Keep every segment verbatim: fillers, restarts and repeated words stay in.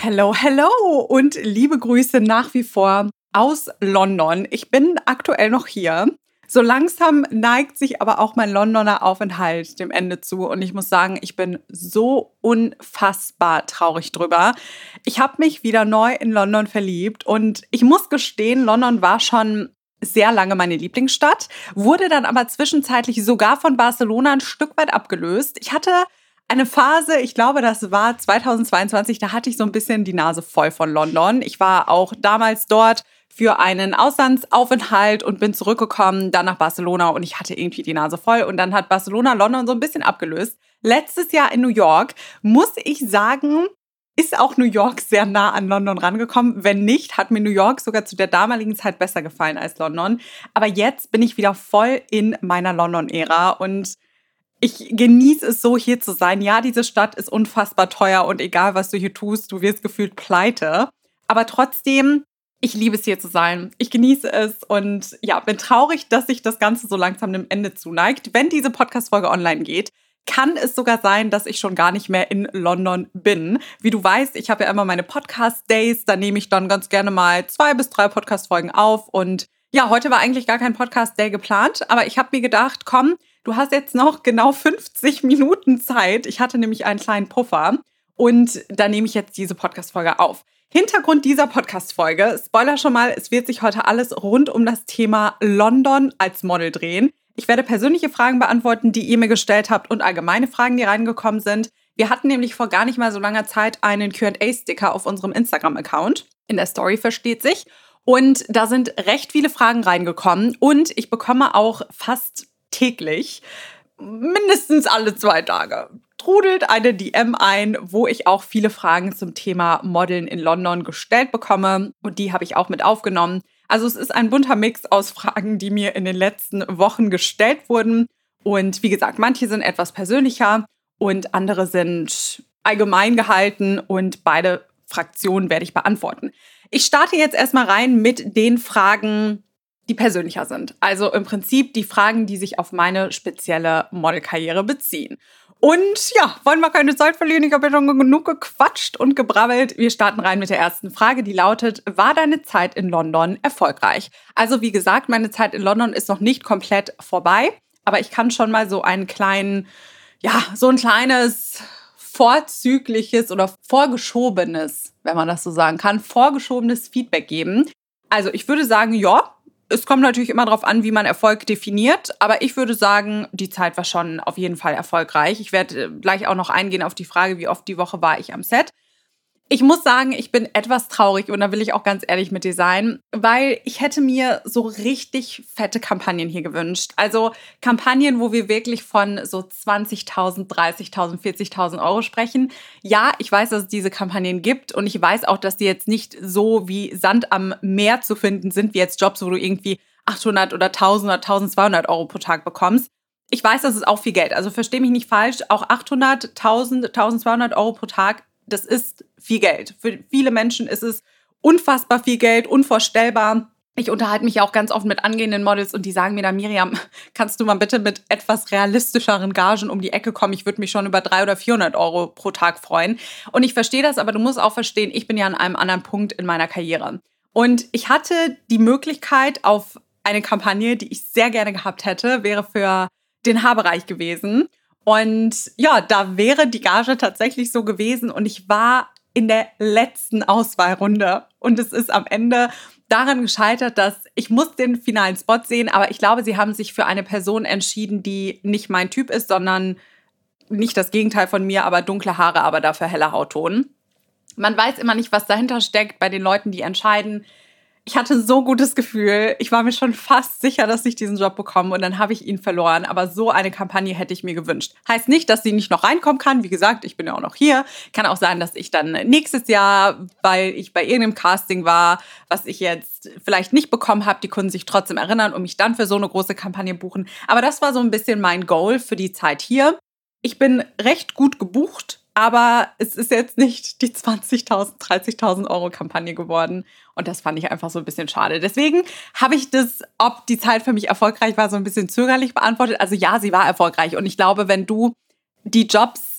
Hello, hello und liebe Grüße nach wie vor aus London. Ich bin aktuell noch hier. So langsam neigt sich aber auch mein Londoner Aufenthalt dem Ende zu. Und ich muss sagen, ich bin so unfassbar traurig drüber. Ich habe mich wieder neu in London verliebt und ich muss gestehen, London war schon sehr lange meine Lieblingsstadt, wurde dann aber zwischenzeitlich sogar von Barcelona ein Stück weit abgelöst. Ich hatte eine Phase, ich glaube, das war zweitausendzweiundzwanzig, da hatte ich so ein bisschen die Nase voll von London. Ich war auch damals dort für einen Auslandsaufenthalt und bin zurückgekommen, dann nach Barcelona und ich hatte irgendwie die Nase voll. Und dann hat Barcelona London so ein bisschen abgelöst. Letztes Jahr in New York, muss ich sagen, ist auch New York sehr nah an London rangekommen. Wenn nicht, hat mir New York sogar zu der damaligen Zeit besser gefallen als London. Aber jetzt bin ich wieder voll in meiner London-Ära und ich genieße es so, hier zu sein. Ja, diese Stadt ist unfassbar teuer und egal, was du hier tust, du wirst gefühlt pleite. Aber trotzdem, ich liebe es, hier zu sein. Ich genieße es und ja, bin traurig, dass sich das Ganze so langsam dem Ende zuneigt. Wenn diese Podcast-Folge online geht, kann es sogar sein, dass ich schon gar nicht mehr in London bin. Wie du weißt, ich habe ja immer meine Podcast-Days. Da nehme ich dann ganz gerne mal zwei bis drei Podcast-Folgen auf. Und ja, heute war eigentlich gar kein Podcast-Day geplant. Aber ich habe mir gedacht, komm, du hast jetzt noch genau fünfzig Minuten Zeit. Ich hatte nämlich einen kleinen Puffer. Und da nehme ich jetzt diese Podcast-Folge auf. Hintergrund dieser Podcast-Folge, Spoiler schon mal, es wird sich heute alles rund um das Thema London als Model drehen. Ich werde persönliche Fragen beantworten, die ihr mir gestellt habt und allgemeine Fragen, die reingekommen sind. Wir hatten nämlich vor gar nicht mal so langer Zeit einen Q and A-Sticker auf unserem Instagram-Account. In der Story, versteht sich. Und da sind recht viele Fragen reingekommen und ich bekomme auch fast täglich, mindestens alle zwei Tage, trudelt eine D M ein, wo ich auch viele Fragen zum Thema Modeln in London gestellt bekomme. Und die habe ich auch mit aufgenommen. Also es ist ein bunter Mix aus Fragen, die mir in den letzten Wochen gestellt wurden. Und wie gesagt, manche sind etwas persönlicher und andere sind allgemein gehalten. Und beide Fraktionen werde ich beantworten. Ich starte jetzt erstmal rein mit den Fragen, die persönlicher sind. Also im Prinzip die Fragen, die sich auf meine spezielle Modelkarriere beziehen. Und ja, wollen wir keine Zeit verlieren? Ich habe ja schon genug gequatscht und gebrabbelt. Wir starten rein mit der ersten Frage, die lautet: War deine Zeit in London erfolgreich? Also wie gesagt, meine Zeit in London ist noch nicht komplett vorbei, aber ich kann schon mal so einen kleinen, ja, so ein kleines vorzügliches oder vorgeschobenes, wenn man das so sagen kann, vorgeschobenes Feedback geben. Also ich würde sagen, ja, es kommt natürlich immer darauf an, wie man Erfolg definiert, aber ich würde sagen, die Zeit war schon auf jeden Fall erfolgreich. Ich werde gleich auch noch eingehen auf die Frage, wie oft die Woche war ich am Set. Ich muss sagen, ich bin etwas traurig und da will ich auch ganz ehrlich mit dir sein, weil ich hätte mir so richtig fette Kampagnen hier gewünscht. Also Kampagnen, wo wir wirklich von so zwanzigtausend, dreißigtausend, vierzigtausend Euro sprechen. Ja, ich weiß, dass es diese Kampagnen gibt und ich weiß auch, dass die jetzt nicht so wie Sand am Meer zu finden sind, wie jetzt Jobs, wo du irgendwie achthundert oder tausend oder eintausendzweihundert Euro pro Tag bekommst. Ich weiß, das ist auch viel Geld. Also versteh mich nicht falsch, auch achthundert, tausend, eintausendzweihundert Euro pro Tag, das ist viel Geld. Für viele Menschen ist es unfassbar viel Geld, unvorstellbar. Ich unterhalte mich ja auch ganz oft mit angehenden Models und die sagen mir dann: Miriam, kannst du mal bitte mit etwas realistischeren Gagen um die Ecke kommen? Ich würde mich schon über dreihundert oder vierhundert Euro pro Tag freuen. Und ich verstehe das, aber du musst auch verstehen, ich bin ja an einem anderen Punkt in meiner Karriere. Und ich hatte die Möglichkeit auf eine Kampagne, die ich sehr gerne gehabt hätte, wäre für den Haarbereich gewesen. Und ja, da wäre die Gage tatsächlich so gewesen und ich war in der letzten Auswahlrunde. Und es ist am Ende daran gescheitert, dass ich muss den finalen Spot sehen, aber ich glaube, sie haben sich für eine Person entschieden, die nicht mein Typ ist, sondern nicht das Gegenteil von mir, aber dunkle Haare, aber dafür heller Hautton. Man weiß immer nicht, was dahinter steckt bei den Leuten, die entscheiden. Ich hatte ein so gutes Gefühl. Ich war mir schon fast sicher, dass ich diesen Job bekomme und dann habe ich ihn verloren. Aber so eine Kampagne hätte ich mir gewünscht. Heißt nicht, dass sie nicht noch reinkommen kann. Wie gesagt, ich bin ja auch noch hier. Kann auch sein, dass ich dann nächstes Jahr, weil ich bei irgendeinem Casting war, was ich jetzt vielleicht nicht bekommen habe, die Kunden sich trotzdem erinnern und mich dann für so eine große Kampagne buchen. Aber das war so ein bisschen mein Goal für die Zeit hier. Ich bin recht gut gebucht. Aber es ist jetzt nicht die zwanzigtausend, dreißigtausend Euro Kampagne geworden. Und das fand ich einfach so ein bisschen schade. Deswegen habe ich das, ob die Zeit für mich erfolgreich war, so ein bisschen zögerlich beantwortet. Also ja, sie war erfolgreich. Und ich glaube, wenn du die Jobs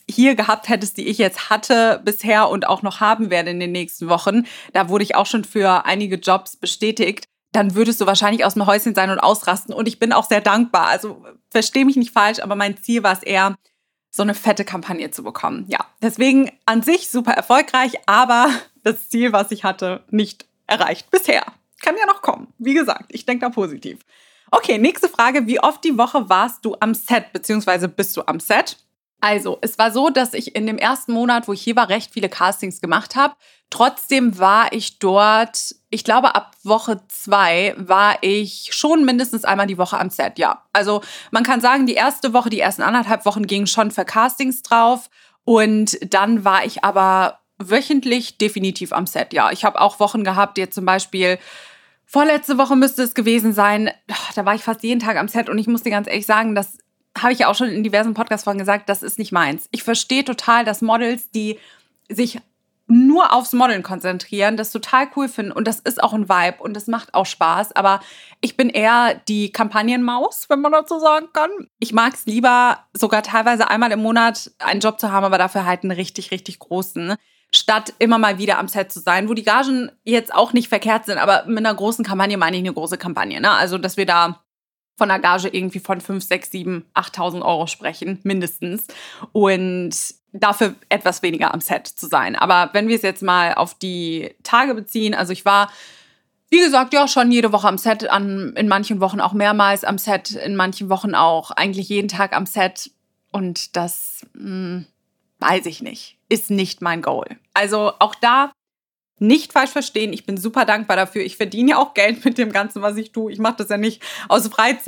hier gehabt hättest, die ich jetzt hatte bisher und auch noch haben werde in den nächsten Wochen, da wurde ich auch schon für einige Jobs bestätigt, dann würdest du wahrscheinlich aus dem Häuschen sein und ausrasten. Und ich bin auch sehr dankbar. Also verstehe mich nicht falsch, aber mein Ziel war es eher, so eine fette Kampagne zu bekommen. Ja, deswegen an sich super erfolgreich, aber das Ziel, was ich hatte, nicht erreicht bisher. Kann ja noch kommen. Wie gesagt, ich denke da positiv. Okay, nächste Frage. Wie oft die Woche warst du am Set, beziehungsweise bist du am Set? Also, es war so, dass ich in dem ersten Monat, wo ich hier war, recht viele Castings gemacht habe. Trotzdem war ich dort, ich glaube, ab Woche zwei war ich schon mindestens einmal die Woche am Set, ja. Also man kann sagen, die erste Woche, die ersten anderthalb Wochen gingen schon für Castings drauf. Und dann war ich aber wöchentlich definitiv am Set, ja. Ich habe auch Wochen gehabt, jetzt zum Beispiel vorletzte Woche müsste es gewesen sein, da war ich fast jeden Tag am Set und ich muss dir ganz ehrlich sagen, das habe ich ja auch schon in diversen Podcast-Folgen gesagt, das ist nicht meins. Ich verstehe total, dass Models, die sich nur aufs Modeln konzentrieren, das total cool finden und das ist auch ein Vibe und das macht auch Spaß, aber ich bin eher die Kampagnenmaus, wenn man dazu sagen kann. Ich mag es lieber, sogar teilweise einmal im Monat einen Job zu haben, aber dafür halt einen richtig, richtig großen, statt immer mal wieder am Set zu sein, wo die Gagen jetzt auch nicht verkehrt sind, aber mit einer großen Kampagne meine ich eine große Kampagne, ne? Also, dass wir da von einer Gage irgendwie von fünf, sechs, sieben, achttausend Euro sprechen, mindestens. Und dafür etwas weniger am Set zu sein. Aber wenn wir es jetzt mal auf die Tage beziehen, also ich war, wie gesagt, ja schon jede Woche am Set, an, in manchen Wochen auch mehrmals am Set, in manchen Wochen auch eigentlich jeden Tag am Set. Und das, mh, weiß ich nicht, ist nicht mein Goal. Also auch da nicht falsch verstehen, ich bin super dankbar dafür. Ich verdiene ja auch Geld mit dem Ganzen, was ich tue. Ich mache das ja nicht aus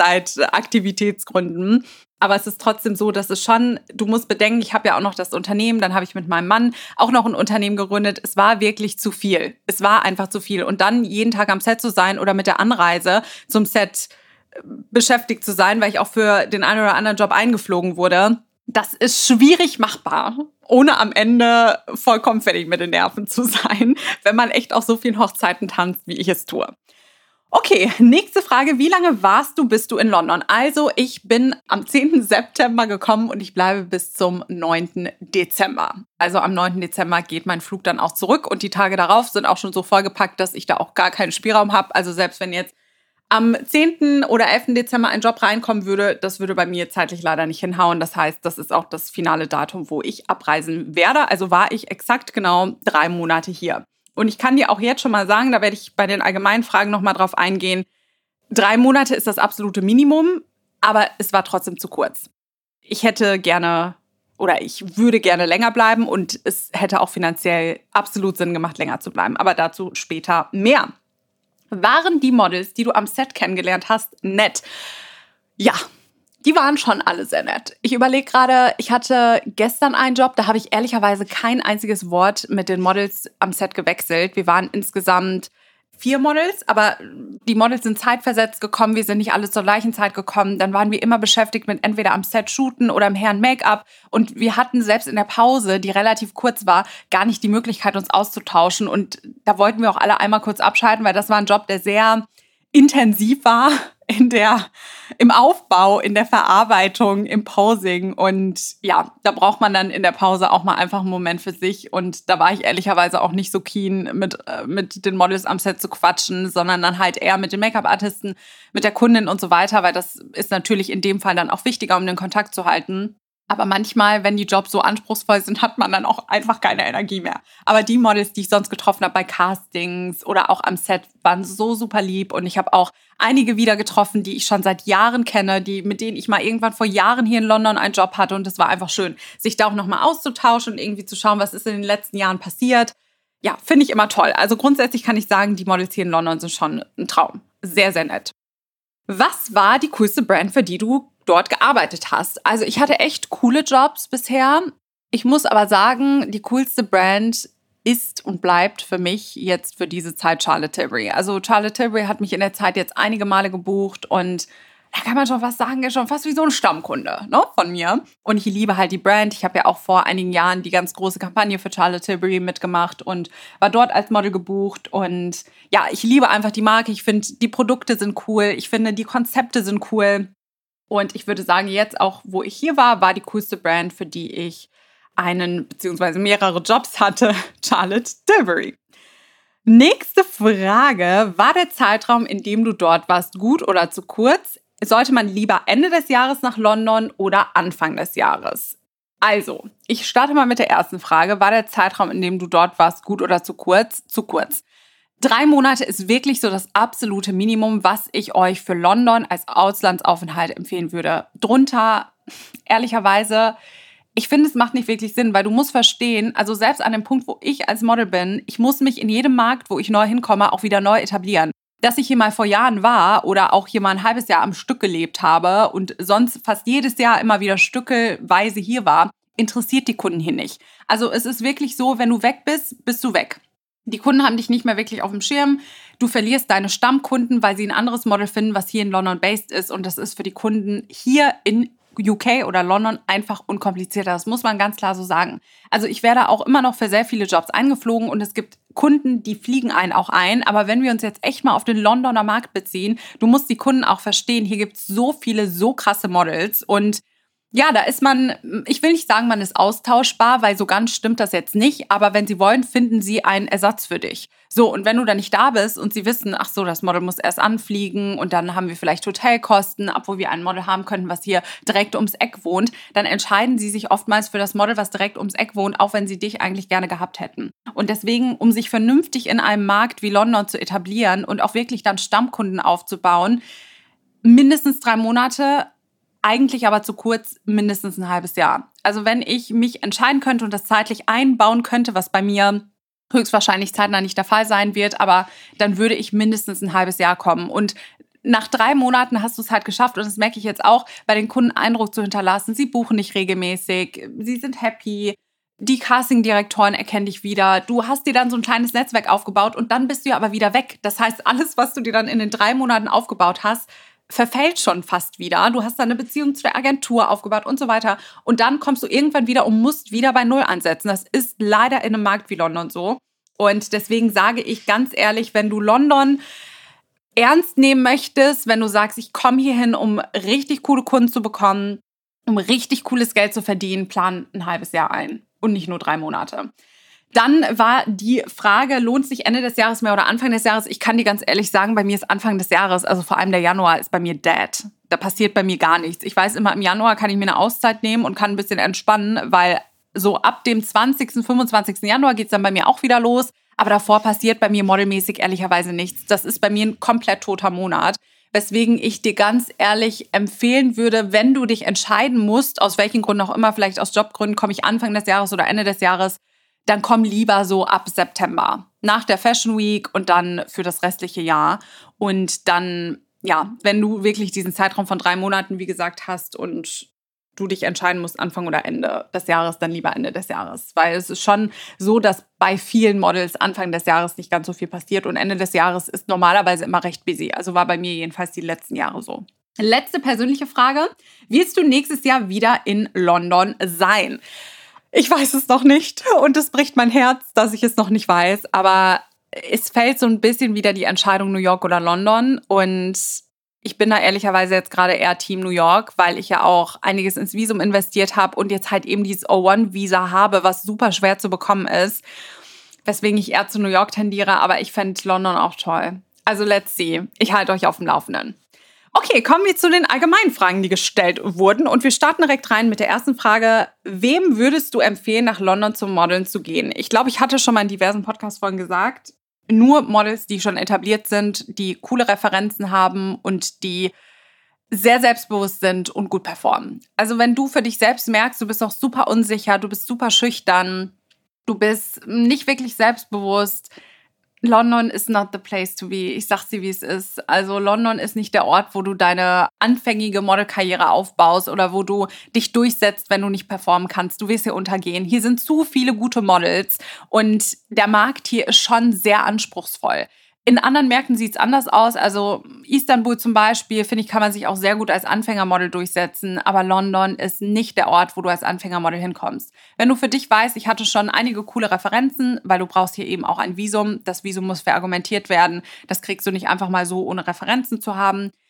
Freizeitaktivitätsgründen. Aber es ist trotzdem so, dass es schon, du musst bedenken, ich habe ja auch noch das Unternehmen, dann habe ich mit meinem Mann auch noch ein Unternehmen gegründet. Es war wirklich zu viel. Es war einfach zu viel. Und dann jeden Tag am Set zu sein oder mit der Anreise zum Set beschäftigt zu sein, weil ich auch für den einen oder anderen Job eingeflogen wurde, das ist schwierig machbar, ohne am Ende vollkommen fertig mit den Nerven zu sein, wenn man echt auf so vielen Hochzeiten tanzt, wie ich es tue. Okay, nächste Frage. Wie lange warst du, bist du in London? Also ich bin am zehnten September gekommen und ich bleibe bis zum neunten Dezember. Also am neunten Dezember geht mein Flug dann auch zurück und die Tage darauf sind auch schon so vollgepackt, dass ich da auch gar keinen Spielraum habe. Also selbst wenn jetzt am zehnten oder elften Dezember ein Job reinkommen würde, das würde bei mir zeitlich leider nicht hinhauen. Das heißt, das ist auch das finale Datum, wo ich abreisen werde. Also war ich exakt genau drei Monate hier. Und ich kann dir auch jetzt schon mal sagen, da werde ich bei den allgemeinen Fragen nochmal drauf eingehen, drei Monate ist das absolute Minimum, aber es war trotzdem zu kurz. Ich hätte gerne oder ich würde gerne länger bleiben und es hätte auch finanziell absolut Sinn gemacht, länger zu bleiben. Aber dazu später mehr. Waren die Models, die du am Set kennengelernt hast, nett? Ja, die waren schon alle sehr nett. Ich überlege gerade, ich hatte gestern einen Job, da habe ich ehrlicherweise kein einziges Wort mit den Models am Set gewechselt. Wir waren insgesamt vier Models, aber die Models sind zeitversetzt gekommen, wir sind nicht alle zur gleichen Zeit gekommen. Dann waren wir immer beschäftigt mit entweder am Set shooten oder im Herren-Make-up. Und wir hatten selbst in der Pause, die relativ kurz war, gar nicht die Möglichkeit, uns auszutauschen. Und da wollten wir auch alle einmal kurz abschalten, weil das war ein Job, der sehr intensiv war in der, im Aufbau, in der Verarbeitung, im Posing. Und ja, da braucht man dann in der Pause auch mal einfach einen Moment für sich. Und da war ich ehrlicherweise auch nicht so keen, mit, äh, mit den Models am Set zu quatschen, sondern dann halt eher mit den Make-up-Artisten, mit der Kundin und so weiter, weil das ist natürlich in dem Fall dann auch wichtiger, um den Kontakt zu halten. Aber manchmal, wenn die Jobs so anspruchsvoll sind, hat man dann auch einfach keine Energie mehr. Aber die Models, die ich sonst getroffen habe bei Castings oder auch am Set, waren so super lieb. Und ich habe auch einige wieder getroffen, die ich schon seit Jahren kenne, die, mit denen ich mal irgendwann vor Jahren hier in London einen Job hatte. Und es war einfach schön, sich da auch nochmal auszutauschen und irgendwie zu schauen, was ist in den letzten Jahren passiert. Ja, finde ich immer toll. Also grundsätzlich kann ich sagen, die Models hier in London sind schon ein Traum. Sehr, sehr nett. Was war die coolste Brand, für die du dort gearbeitet hast? Also ich hatte echt coole Jobs bisher. Ich muss aber sagen, die coolste Brand ist und bleibt für mich jetzt für diese Zeit Charlotte Tilbury. Also Charlotte Tilbury hat mich in der Zeit jetzt einige Male gebucht und da kann man schon fast sagen, ist schon fast wie so ein Stammkunde, ne, von mir. Und ich liebe halt die Brand. Ich habe ja auch vor einigen Jahren die ganz große Kampagne für Charlotte Tilbury mitgemacht und war dort als Model gebucht. Und ja, ich liebe einfach die Marke. Ich finde, die Produkte sind cool. Ich finde, die Konzepte sind cool. Und ich würde sagen, jetzt auch, wo ich hier war, war die coolste Brand, für die ich einen bzw. mehrere Jobs hatte, Charlotte Tilbury. Nächste Frage. War der Zeitraum, in dem du dort warst, gut oder zu kurz? Sollte man lieber Ende des Jahres nach London oder Anfang des Jahres? Also, ich starte mal mit der ersten Frage. War der Zeitraum, in dem du dort warst, gut oder zu kurz? Zu kurz. Drei Monate ist wirklich so das absolute Minimum, was ich euch für London als Auslandsaufenthalt empfehlen würde. Drunter, ehrlicherweise, ich finde, es macht nicht wirklich Sinn, weil du musst verstehen, also selbst an dem Punkt, wo ich als Model bin, ich muss mich in jedem Markt, wo ich neu hinkomme, auch wieder neu etablieren. Dass ich hier mal vor Jahren war oder auch hier mal ein halbes Jahr am Stück gelebt habe und sonst fast jedes Jahr immer wieder stückelweise hier war, interessiert die Kunden hier nicht. Also es ist wirklich so, wenn du weg bist, bist du weg. Die Kunden haben dich nicht mehr wirklich auf dem Schirm. Du verlierst deine Stammkunden, weil sie ein anderes Model finden, was hier in London based ist. Und das ist für die Kunden hier in U K oder London einfach unkomplizierter. Das muss man ganz klar so sagen. Also ich werde auch immer noch für sehr viele Jobs eingeflogen und es gibt Kunden, die fliegen einen auch ein. Aber wenn wir uns jetzt echt mal auf den Londoner Markt beziehen, du musst die Kunden auch verstehen, hier gibt es so viele, so krasse Models und ja, da ist man, ich will nicht sagen, man ist austauschbar, weil so ganz stimmt das jetzt nicht. Aber wenn sie wollen, finden sie einen Ersatz für dich. So, und wenn du dann nicht da bist und sie wissen, ach so, das Model muss erst anfliegen und dann haben wir vielleicht Hotelkosten, obwohl wir ein Model haben könnten, was hier direkt ums Eck wohnt, dann entscheiden sie sich oftmals für das Model, was direkt ums Eck wohnt, auch wenn sie dich eigentlich gerne gehabt hätten. Und deswegen, um sich vernünftig in einem Markt wie London zu etablieren und auch wirklich dann Stammkunden aufzubauen, mindestens drei Monate, eigentlich aber zu kurz, mindestens ein halbes Jahr. Also wenn ich mich entscheiden könnte und das zeitlich einbauen könnte, was bei mir höchstwahrscheinlich zeitnah nicht der Fall sein wird, aber dann würde ich mindestens ein halbes Jahr kommen. Und nach drei Monaten hast du es halt geschafft und das merke ich jetzt auch, bei den Kunden Eindruck zu hinterlassen. Sie buchen nicht regelmäßig, sie sind happy, die Casting-Direktoren erkennen dich wieder. Du hast dir dann so ein kleines Netzwerk aufgebaut und dann bist du ja aber wieder weg. Das heißt, alles, was du dir dann in den drei Monaten aufgebaut hast, verfällt schon fast wieder. Du hast dann eine Beziehung zu der Agentur aufgebaut und so weiter. Und dann kommst du irgendwann wieder und musst wieder bei Null ansetzen. Das ist leider in einem Markt wie London so. Und deswegen sage ich ganz ehrlich, wenn du London ernst nehmen möchtest, wenn du sagst, ich komme hierhin, um richtig coole Kunden zu bekommen, um richtig cooles Geld zu verdienen, plan ein halbes Jahr ein und nicht nur drei Monate. Dann war die Frage, lohnt sich Ende des Jahres mehr oder Anfang des Jahres? Ich kann dir ganz ehrlich sagen, bei mir ist Anfang des Jahres, also vor allem der Januar, ist bei mir dead. Da passiert bei mir gar nichts. Ich weiß immer, im Januar kann ich mir eine Auszeit nehmen und kann ein bisschen entspannen, weil so ab dem zwanzigsten, fünfundzwanzigsten Januar geht es dann bei mir auch wieder los. Aber davor passiert bei mir modelmäßig ehrlicherweise nichts. Das ist bei mir ein komplett toter Monat. Weswegen ich dir ganz ehrlich empfehlen würde, wenn du dich entscheiden musst, aus welchen Gründen auch immer, vielleicht aus Jobgründen, komme ich Anfang des Jahres oder Ende des Jahres, dann komm lieber so ab September, nach der Fashion Week und dann für das restliche Jahr. Und dann, ja, wenn du wirklich diesen Zeitraum von drei Monaten, wie gesagt, hast und du dich entscheiden musst, Anfang oder Ende des Jahres, dann lieber Ende des Jahres. Weil es ist schon so, dass bei vielen Models Anfang des Jahres nicht ganz so viel passiert und Ende des Jahres ist normalerweise immer recht busy. Also war bei mir jedenfalls die letzten Jahre so. Letzte persönliche Frage. Wirst du nächstes Jahr wieder in London sein? Ich weiß es noch nicht und es bricht mein Herz, dass ich es noch nicht weiß, aber es fällt so ein bisschen wieder die Entscheidung New York oder London und ich bin da ehrlicherweise jetzt gerade eher Team New York, weil ich ja auch einiges ins Visum investiert habe und jetzt halt eben dieses O eins Visa habe, was super schwer zu bekommen ist, weswegen ich eher zu New York tendiere, aber ich fände London auch toll. Also let's see, ich halte euch auf dem Laufenden. Okay, kommen wir zu den allgemeinen Fragen, die gestellt wurden. Und wir starten direkt rein mit der ersten Frage. Wem würdest du empfehlen, nach London zum Modeln zu gehen? Ich glaube, ich hatte schon mal in diversen Podcast-Folgen gesagt, nur Models, die schon etabliert sind, die coole Referenzen haben und die sehr selbstbewusst sind und gut performen. Also wenn du für dich selbst merkst, du bist noch super unsicher, du bist super schüchtern, du bist nicht wirklich selbstbewusst, London is not the place to be. Ich sag's dir, wie es ist. Also London ist nicht der Ort, wo du deine anfängige Modelkarriere aufbaust oder wo du dich durchsetzt, wenn du nicht performen kannst. Du wirst hier untergehen. Hier sind zu viele gute Models und der Markt hier ist schon sehr anspruchsvoll. In anderen Märkten sieht es anders aus. Also Istanbul zum Beispiel, finde ich, kann man sich auch sehr gut als Anfängermodel durchsetzen. Aber London ist nicht der Ort, wo du als Anfängermodel hinkommst. Wenn du für dich weißt, ich hatte schon einige coole Referenzen, weil du brauchst hier eben auch ein Visum. Das Visum muss verargumentiert werden. Das kriegst du nicht einfach mal so, ohne Referenzen zu haben.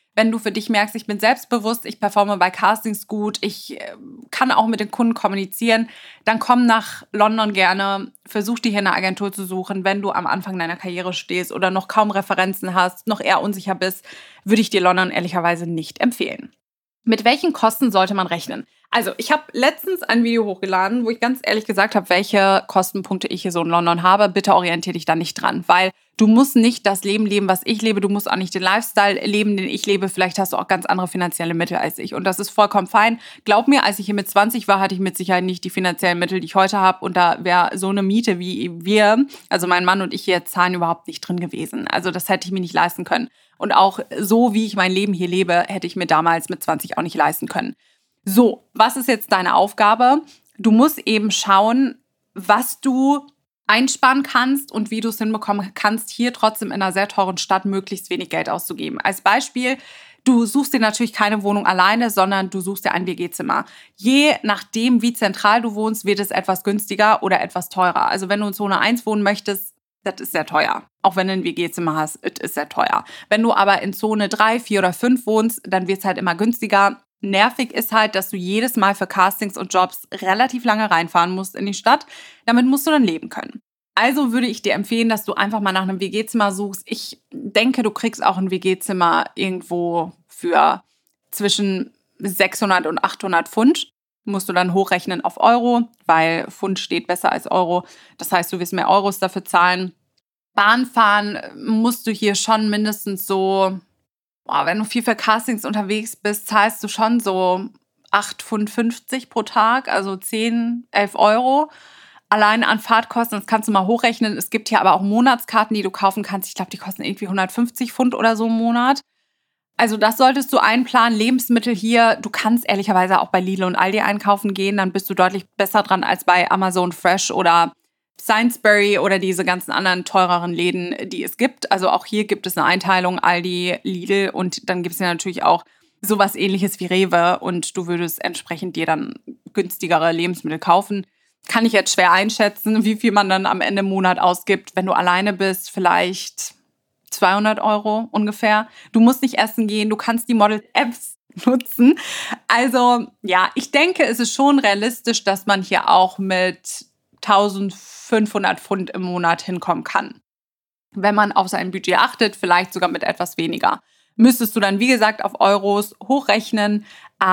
Wenn du für dich merkst, ich bin selbstbewusst, ich performe bei Castings gut, ich äh, kann auch mit den Kunden kommunizieren, dann komm nach London gerne, versuch dir hier eine Agentur zu suchen. Wenn du am Anfang deiner Karriere stehst oder noch kaum Referenzen hast, noch eher unsicher bist, würde ich dir London ehrlicherweise nicht empfehlen. Mit welchen Kosten sollte man rechnen? Also, ich habe letztens ein Video hochgeladen, wo ich ganz ehrlich gesagt habe, welche Kostenpunkte ich hier so in London habe. Bitte orientiere dich da nicht dran, weil du musst nicht das Leben leben, was ich lebe. Du musst auch nicht den Lifestyle leben, den ich lebe. Vielleicht hast du auch ganz andere finanzielle Mittel als ich. Und das ist vollkommen fein. Glaub mir, als ich hier mit zwanzig war, hatte ich mit Sicherheit nicht die finanziellen Mittel, die ich heute habe. Und da wäre so eine Miete, wie wir, also mein Mann und ich hier zahlen, überhaupt nicht drin gewesen. Also das hätte ich mir nicht leisten können. Und auch so, wie ich mein Leben hier lebe, hätte ich mir damals mit zwanzig auch nicht leisten können. So, was ist jetzt deine Aufgabe? Du musst eben schauen, was du einsparen kannst und wie du es hinbekommen kannst, hier trotzdem in einer sehr teuren Stadt möglichst wenig Geld auszugeben. Als Beispiel, du suchst dir natürlich keine Wohnung alleine, sondern du suchst dir ein W G-Zimmer. Je nachdem, wie zentral du wohnst, wird es etwas günstiger oder etwas teurer. Also wenn du in Zone eins wohnen möchtest, das ist sehr teuer. Auch wenn du ein W G-Zimmer hast, das ist sehr teuer. Wenn du aber in Zone drei, vier oder fünf wohnst, dann wird es halt immer günstiger. Nervig ist halt, dass du jedes Mal für Castings und Jobs relativ lange reinfahren musst in die Stadt. Damit musst du dann leben können. Also würde ich dir empfehlen, dass du einfach mal nach einem W G-Zimmer suchst. Ich denke, du kriegst auch ein W G-Zimmer irgendwo für zwischen sechshundert und achthundert Pfund. Musst du dann hochrechnen auf Euro, weil Pfund steht besser als Euro. Das heißt, du wirst mehr Euros dafür zahlen. Bahn fahren musst du hier schon mindestens so... Boah, wenn du viel für Castings unterwegs bist, zahlst du schon so acht Pfund fünfzig pro Tag, also zehn, elf Euro. Allein an Fahrtkosten, das kannst du mal hochrechnen. Es gibt hier aber auch Monatskarten, die du kaufen kannst. Ich glaube, die kosten irgendwie hundertfünfzig Pfund oder so im Monat. Also das solltest du einplanen. Lebensmittel hier, du kannst ehrlicherweise auch bei Lidl und Aldi einkaufen gehen. Dann bist du deutlich besser dran als bei Amazon Fresh oder Sainsbury oder diese ganzen anderen teureren Läden, die es gibt. Also auch hier gibt es eine Einteilung, Aldi, Lidl und dann gibt es ja natürlich auch sowas Ähnliches wie Rewe und du würdest entsprechend dir dann günstigere Lebensmittel kaufen. Kann ich jetzt schwer einschätzen, wie viel man dann am Ende im Monat ausgibt. Wenn du alleine bist, vielleicht zweihundert Euro ungefähr. Du musst nicht essen gehen, du kannst die Model-Apps nutzen. Also ja, ich denke, es ist schon realistisch, dass man hier auch mit eintausendfünfhundert Pfund im Monat hinkommen kann. Wenn man auf sein Budget achtet, vielleicht sogar mit etwas weniger. Müsstest du dann, wie gesagt, auf Euros hochrechnen.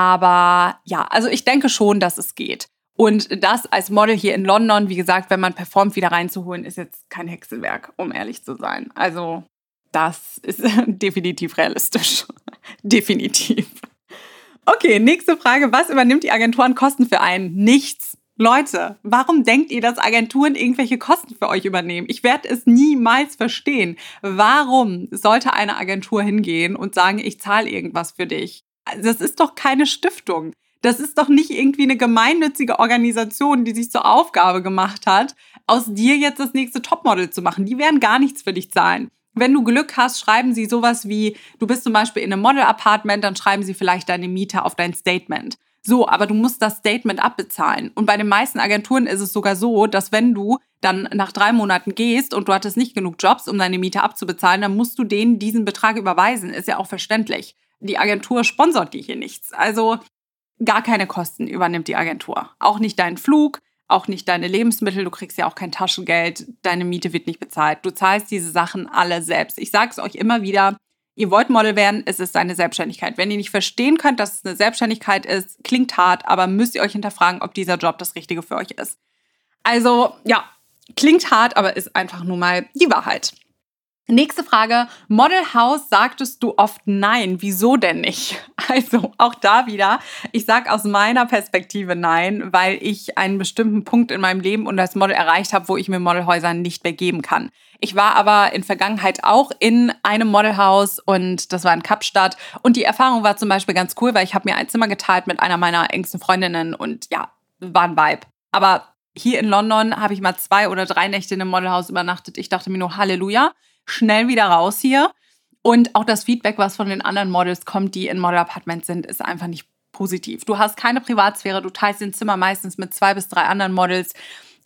Aber ja, also ich denke schon, dass es geht. Und das als Model hier in London, wie gesagt, wenn man performt, wieder reinzuholen, ist jetzt kein Hexenwerk, um ehrlich zu sein. Also das ist definitiv realistisch. Definitiv. Okay, nächste Frage. Was übernimmt die Agentur an Kosten für einen? Nichts. Leute, warum denkt ihr, dass Agenturen irgendwelche Kosten für euch übernehmen? Ich werde es niemals verstehen. Warum sollte eine Agentur hingehen und sagen, ich zahle irgendwas für dich? Das ist doch keine Stiftung. Das ist doch nicht irgendwie eine gemeinnützige Organisation, die sich zur Aufgabe gemacht hat, aus dir jetzt das nächste Topmodel zu machen. Die werden gar nichts für dich zahlen. Wenn du Glück hast, schreiben sie sowas wie, du bist zum Beispiel in einem Model-Apartment, dann schreiben sie vielleicht deine Miete auf dein Statement. So, aber du musst das Statement abbezahlen. Und bei den meisten Agenturen ist es sogar so, dass wenn du dann nach drei Monaten gehst und du hattest nicht genug Jobs, um deine Miete abzubezahlen, dann musst du denen diesen Betrag überweisen. Ist ja auch verständlich. Die Agentur sponsort dir hier nichts. Also gar keine Kosten übernimmt die Agentur. Auch nicht deinen Flug, auch nicht deine Lebensmittel. Du kriegst ja auch kein Taschengeld. Deine Miete wird nicht bezahlt. Du zahlst diese Sachen alle selbst. Ich sage es euch immer wieder. Ihr wollt Model werden, es ist eine Selbstständigkeit. Wenn ihr nicht verstehen könnt, dass es eine Selbstständigkeit ist, klingt hart, aber müsst ihr euch hinterfragen, ob dieser Job das Richtige für euch ist. Also ja, klingt hart, aber ist einfach nur mal die Wahrheit. Nächste Frage. Modelhaus sagtest du oft nein. Wieso denn nicht? Also auch da wieder, ich sage aus meiner Perspektive nein, weil ich einen bestimmten Punkt in meinem Leben und als Model erreicht habe, wo ich mir Modelhäuser nicht mehr geben kann. Ich war aber in Vergangenheit auch in einem Modelhaus und das war in Kapstadt. Und die Erfahrung war zum Beispiel ganz cool, weil ich habe mir ein Zimmer geteilt mit einer meiner engsten Freundinnen und ja, war ein Vibe. Aber hier in London habe ich mal zwei oder drei Nächte in einem Modelhaus übernachtet. Ich dachte mir nur, Halleluja. Schnell wieder raus hier. Und auch das Feedback, was von den anderen Models kommt, die in Model-Apartments sind, ist einfach nicht positiv. Du hast keine Privatsphäre, du teilst dein Zimmer meistens mit zwei bis drei anderen Models.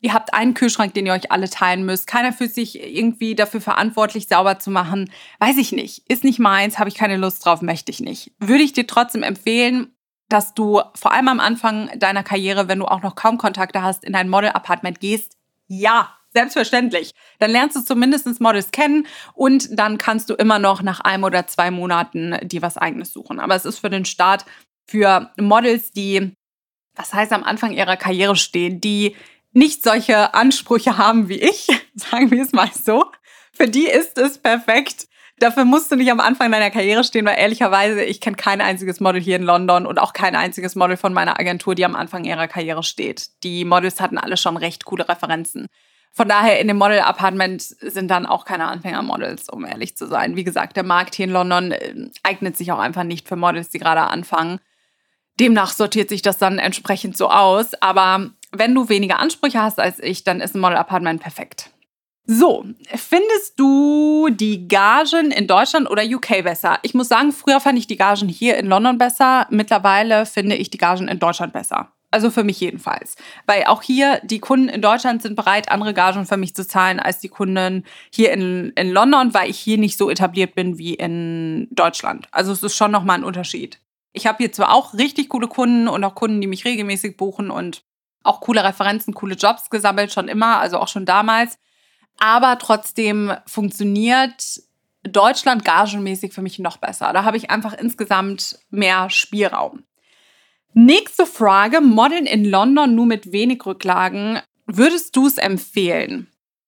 Ihr habt einen Kühlschrank, den ihr euch alle teilen müsst. Keiner fühlt sich irgendwie dafür verantwortlich, sauber zu machen. Weiß ich nicht. Ist nicht meins, habe ich keine Lust drauf, möchte ich nicht. Würde ich dir trotzdem empfehlen, dass du vor allem am Anfang deiner Karriere, wenn du auch noch kaum Kontakte hast, in ein Model-Apartment gehst? Ja, selbstverständlich. Dann lernst du zumindest Models kennen und dann kannst du immer noch nach einem oder zwei Monaten dir was Eigenes suchen. Aber es ist für den Start für Models, die, was heißt, am Anfang ihrer Karriere stehen, die nicht solche Ansprüche haben wie ich, sagen wir es mal so. Für die ist es perfekt. Dafür musst du nicht am Anfang deiner Karriere stehen, weil ehrlicherweise, ich kenne kein einziges Model hier in London und auch kein einziges Model von meiner Agentur, die am Anfang ihrer Karriere steht. Die Models hatten alle schon recht coole Referenzen. Von daher, in dem Model-Apartment sind dann auch keine Anfängermodels, um ehrlich zu sein. Wie gesagt, der Markt hier in London eignet sich auch einfach nicht für Models, die gerade anfangen. Demnach sortiert sich das dann entsprechend so aus. Aber wenn du weniger Ansprüche hast als ich, dann ist ein Model-Apartment perfekt. So, findest du die Gagen in Deutschland oder U K besser? Ich muss sagen, früher fand ich die Gagen hier in London besser. Mittlerweile finde ich die Gagen in Deutschland besser. Also für mich jedenfalls. Weil auch hier, die Kunden in Deutschland sind bereit, andere Gagen für mich zu zahlen als die Kunden hier in, in London, weil ich hier nicht so etabliert bin wie in Deutschland. Also es ist schon nochmal ein Unterschied. Ich habe hier zwar auch richtig coole Kunden und auch Kunden, die mich regelmäßig buchen und auch coole Referenzen, coole Jobs gesammelt, schon immer, also auch schon damals. Aber trotzdem funktioniert Deutschland gagenmäßig für mich noch besser. Da habe ich einfach insgesamt mehr Spielraum. Nächste Frage. Modeln in London nur mit wenig Rücklagen. Würdest du es empfehlen?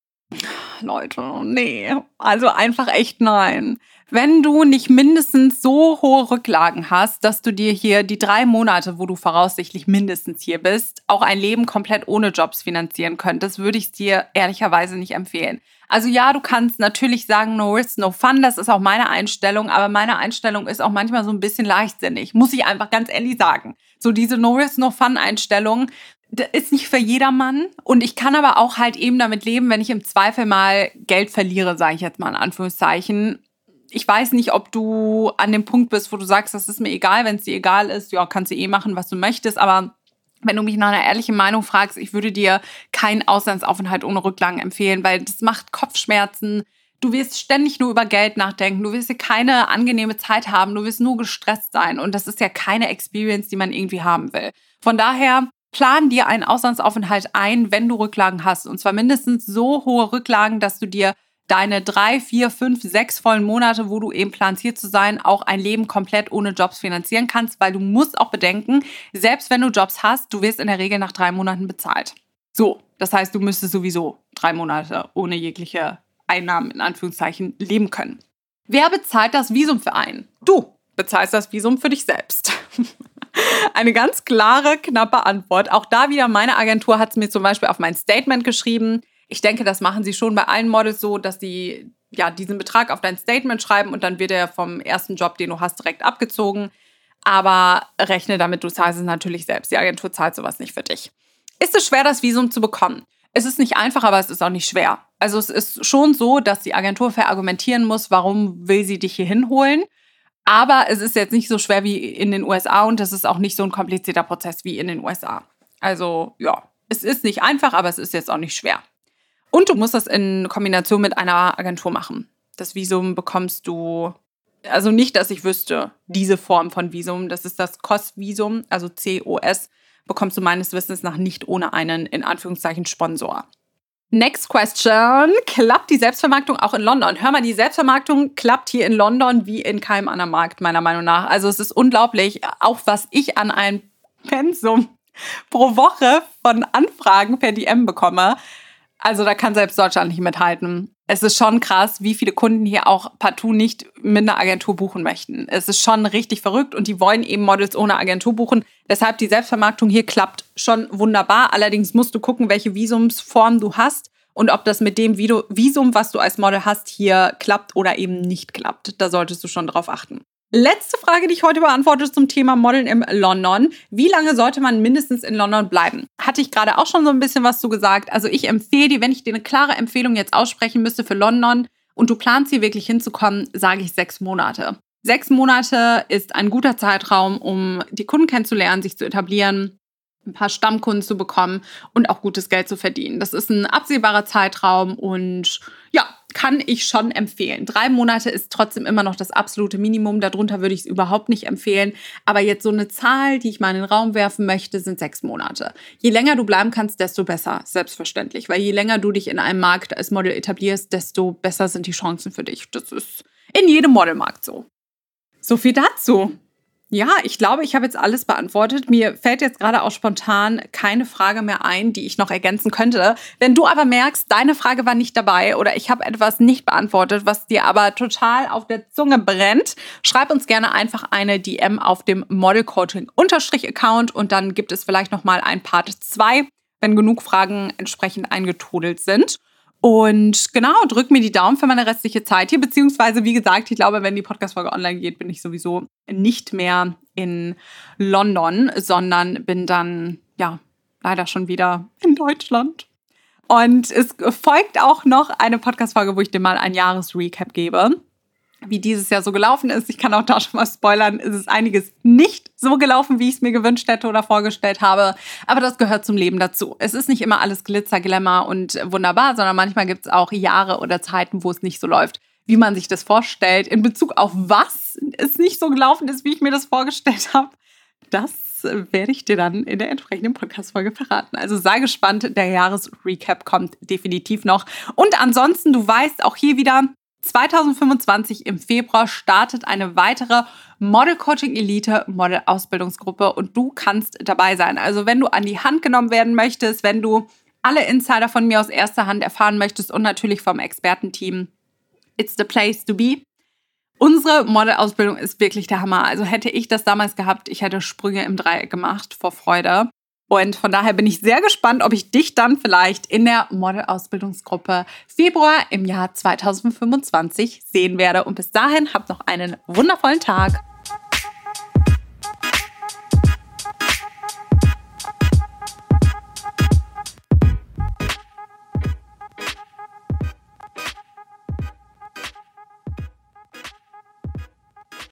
Leute, nee. Also einfach echt nein. Wenn du nicht mindestens so hohe Rücklagen hast, dass du dir hier die drei Monate, wo du voraussichtlich mindestens hier bist, auch ein Leben komplett ohne Jobs finanzieren könntest, würde ich es dir ehrlicherweise nicht empfehlen. Also ja, du kannst natürlich sagen, no risk, no fun, das ist auch meine Einstellung, aber meine Einstellung ist auch manchmal so ein bisschen leichtsinnig, muss ich einfach ganz ehrlich sagen. So diese no risk, no fun Einstellung, das ist nicht für jedermann und ich kann aber auch halt eben damit leben, wenn ich im Zweifel mal Geld verliere, sage ich jetzt mal in Anführungszeichen. Ich weiß nicht, ob du an dem Punkt bist, wo du sagst, das ist mir egal, wenn es dir egal ist, ja, kannst du eh machen, was du möchtest, aber wenn du mich nach einer ehrlichen Meinung fragst, ich würde dir keinen Auslandsaufenthalt ohne Rücklagen empfehlen, weil das macht Kopfschmerzen. Du wirst ständig nur über Geld nachdenken, du wirst hier keine angenehme Zeit haben, du wirst nur gestresst sein und das ist ja keine Experience, die man irgendwie haben will. Von daher plan dir einen Auslandsaufenthalt ein, wenn du Rücklagen hast und zwar mindestens so hohe Rücklagen, dass du dir deine drei, vier, fünf, sechs vollen Monate, wo du eben planst, hier zu sein, auch ein Leben komplett ohne Jobs finanzieren kannst, weil du musst auch bedenken, selbst wenn du Jobs hast, du wirst in der Regel nach drei Monaten bezahlt. So, das heißt, du müsstest sowieso drei Monate ohne jegliche Einnahmen in Anführungszeichen leben können. Wer bezahlt das Visum für einen? Du bezahlst das Visum für dich selbst. Eine ganz klare, knappe Antwort. Auch da wieder, meine Agentur hat es mir zum Beispiel auf mein Statement geschrieben. Ich denke, das machen sie schon bei allen Models so, dass sie ja diesen Betrag auf dein Statement schreiben und dann wird er vom ersten Job, den du hast, direkt abgezogen. Aber rechne damit, du zahlst es natürlich selbst. Die Agentur zahlt sowas nicht für dich. Ist es schwer, das Visum zu bekommen? Es ist nicht einfach, aber es ist auch nicht schwer. Also es ist schon so, dass die Agentur verargumentieren muss, warum will sie dich hier hinholen. Aber es ist jetzt nicht so schwer wie in den U S A und es ist auch nicht so ein komplizierter Prozess wie in den U S A. Also ja, es ist nicht einfach, aber es ist jetzt auch nicht schwer. Und du musst das in Kombination mit einer Agentur machen. Das Visum bekommst du, also nicht, dass ich wüsste, diese Form von Visum, das ist das C O S-Visum, also C O S, bekommst du meines Wissens nach nicht ohne einen, in Anführungszeichen, Sponsor. Next question. Klappt die Selbstvermarktung auch in London? Hör mal, die Selbstvermarktung klappt hier in London wie in keinem anderen Markt, meiner Meinung nach. Also es ist unglaublich, auch was ich an ein Pensum pro Woche von Anfragen per D M bekomme. Also da kann selbst Deutschland nicht mithalten. Es ist schon krass, wie viele Kunden hier auch partout nicht mit einer Agentur buchen möchten. Es ist schon richtig verrückt und die wollen eben Models ohne Agentur buchen. Deshalb die Selbstvermarktung hier klappt schon wunderbar. Allerdings musst du gucken, welche Visumsform du hast und ob das mit dem Visum, was du als Model hast, hier klappt oder eben nicht klappt. Da solltest du schon drauf achten. Letzte Frage, die ich heute beantworte zum Thema Modeln in London. Wie lange sollte man mindestens in London bleiben? Hatte ich gerade auch schon so ein bisschen was zu gesagt. Also ich empfehle dir, wenn ich dir eine klare Empfehlung jetzt aussprechen müsste für London und du planst hier wirklich hinzukommen, sage ich sechs Monate. Sechs Monate ist ein guter Zeitraum, um die Kunden kennenzulernen, sich zu etablieren ein paar Stammkunden zu bekommen und auch gutes Geld zu verdienen. Das ist ein absehbarer Zeitraum und ja, kann ich schon empfehlen. Drei Monate ist trotzdem immer noch das absolute Minimum. Darunter würde ich es überhaupt nicht empfehlen. Aber jetzt so eine Zahl, die ich mal in den Raum werfen möchte, sind sechs Monate. Je länger du bleiben kannst, desto besser, selbstverständlich. Weil je länger du dich in einem Markt als Model etablierst, desto besser sind die Chancen für dich. Das ist in jedem Modelmarkt so. So viel dazu. Ja, ich glaube, ich habe jetzt alles beantwortet. Mir fällt jetzt gerade auch spontan keine Frage mehr ein, die ich noch ergänzen könnte. Wenn du aber merkst, deine Frage war nicht dabei oder ich habe etwas nicht beantwortet, was dir aber total auf der Zunge brennt, schreib uns gerne einfach eine D M auf dem Modelcoaching-Account und dann gibt es vielleicht nochmal ein Part zwei, wenn genug Fragen entsprechend eingetrudelt sind. Und genau, drück mir die Daumen für meine restliche Zeit hier. Beziehungsweise, wie gesagt, ich glaube, wenn die Podcast-Folge online geht, bin ich sowieso nicht mehr in London, sondern bin dann, ja, leider schon wieder in Deutschland. Und es folgt auch noch eine Podcast-Folge, wo ich dir mal ein Jahresrecap gebe, wie dieses Jahr so gelaufen ist. Ich kann auch da schon mal spoilern, es ist einiges nicht so gelaufen, wie ich es mir gewünscht hätte oder vorgestellt habe. Aber das gehört zum Leben dazu. Es ist nicht immer alles Glitzer, Glamour und wunderbar, sondern manchmal gibt es auch Jahre oder Zeiten, wo es nicht so läuft, wie man sich das vorstellt. In Bezug auf was es nicht so gelaufen ist, wie ich mir das vorgestellt habe, das werde ich dir dann in der entsprechenden Podcast-Folge verraten. Also sei gespannt, der Jahresrecap kommt definitiv noch. Und ansonsten, du weißt, auch hier wieder, zwanzig fünfundzwanzig im Februar startet eine weitere Model Coaching Elite Model Ausbildungsgruppe und du kannst dabei sein. Also wenn du an die Hand genommen werden möchtest, wenn du alle Insider von mir aus erster Hand erfahren möchtest und natürlich vom Expertenteam, it's the place to be. Unsere Model-Ausbildung ist wirklich der Hammer. Also hätte ich das damals gehabt, ich hätte Sprünge im Dreieck gemacht vor Freude. Und von daher bin ich sehr gespannt, ob ich dich dann vielleicht in der Model-Ausbildungsgruppe Februar im Jahr zwanzig fünfundzwanzig sehen werde. Und bis dahin, habt noch einen wundervollen Tag.